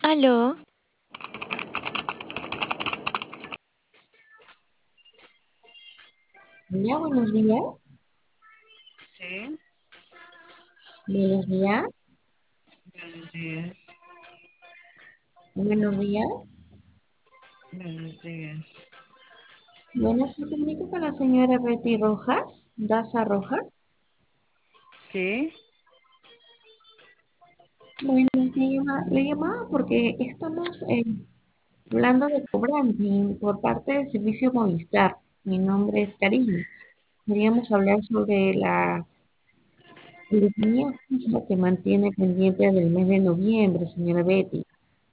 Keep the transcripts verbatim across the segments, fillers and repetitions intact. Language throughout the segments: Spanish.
Aló, Hola, buenos días. Sí, Buenos días. buenos días, Buenos días. buenos días. Bueno, me comunico con la señora Betty Rojas, Daza Rojas. Sí, Bueno, me llama- le llamaba porque estamos eh, hablando de co-branding por parte del servicio Movistar. Mi nombre es Karina. Queríamos hablar sobre la línea fija que mantiene pendiente del mes de noviembre, señora Betty.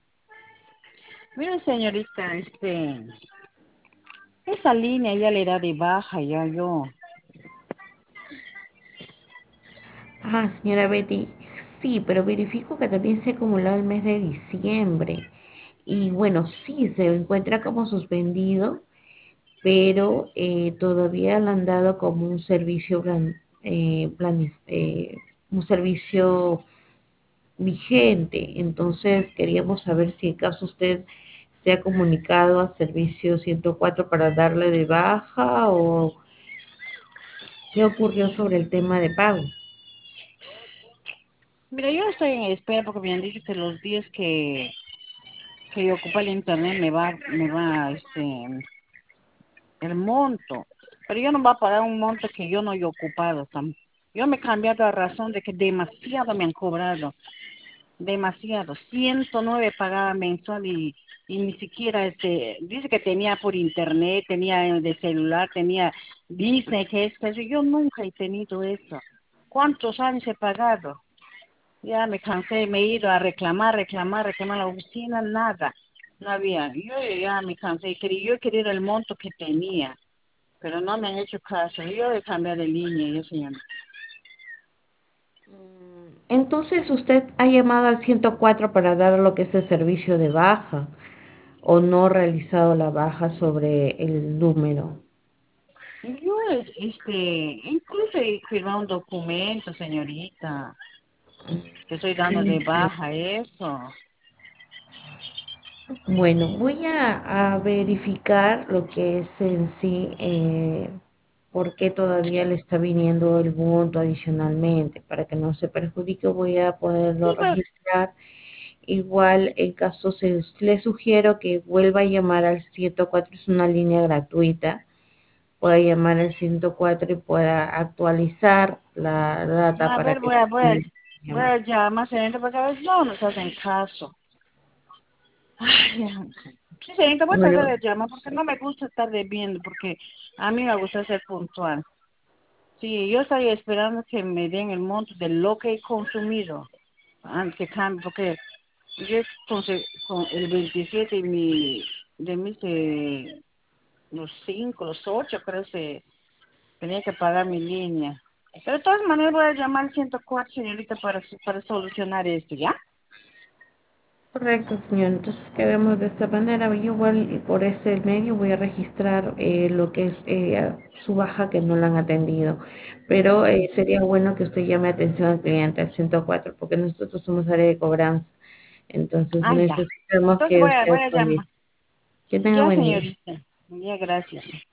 mira señorita, este, esa línea ya le da de baja, ya yo. Ah, señora Betty, sí, pero verifico que también se acumuló el mes de diciembre. Y bueno, sí, se encuentra como suspendido, pero eh, todavía lo han dado como un servicio, plan- eh, planif- eh, un servicio vigente. Entonces queríamos saber si en caso usted se ha comunicado a servicio ciento cuatro para darle de baja o qué ocurrió sobre el tema de pago. Mira, yo estoy en espera porque me han dicho que los días que, que yo ocupa el internet me va, me va, este, el monto. Pero yo no va a pagar un monto que yo no he ocupado. tam- Yo me he cambiado a razón de que demasiado me han cobrado. Demasiado. Ciento nueve pagaba mensual y, y ni siquiera este, dice que tenía por internet, tenía de celular, tenía Disney, que es que eso. Yo nunca he tenido eso. ¿Cuántos años he pagado? Ya me cansé, me he ido a reclamar, reclamar, reclamar a la oficina, nada. No había. Yo ya me cansé y quería, yo quería el monto que tenía, pero no me han hecho caso. Yo he cambiado de línea, yo señor. Entonces usted ha llamado al ciento cuatro para dar lo que es el servicio de baja o no ha realizado la baja sobre el número. Yo, es- este, incluso he firmado un documento, señorita, que estoy dando de baja eso. Bueno, voy a, a verificar lo que es en sí, eh, por qué todavía le está viniendo el monto adicionalmente. Para que no se perjudique, voy a poderlo Sí, pero, registrar. Igual, en caso se, le sugiero que vuelva a llamar al ciento cuatro, es una línea gratuita. Pueda llamar al ciento cuatro y pueda actualizar la data a para ver, que voy a, voy a, pueda voy llamar. a llamar, señorita, porque a veces no nos hacen caso. Ay, ya. Sí, señorita, voy a tratar Bueno, de llamar porque no me gusta estar debiendo, porque a mí me gusta ser puntual. Sí, yo estoy esperando que me den el monto de lo que he consumido antes que cambie, porque yo con, con el veintisiete y mi, de mis, eh, los cinco, los ocho, creo que tenía que pagar mi línea. Pero de todas maneras voy a llamar al ciento cuatro, señorita, para, para solucionar esto, ¿ya? correcto, señor. Entonces quedemos de esta manera. Yo igual y por ese medio voy a registrar eh, lo que es eh, su baja que no la han atendido. Pero eh, sería bueno que usted llame atención al cliente al ciento cuatro porque nosotros somos área de cobranza. Entonces Ah, ya. necesitamos Entonces que voy a, usted voy a llamar. actualice. Que tenga Ya, buen día. señorita. Ya, gracias.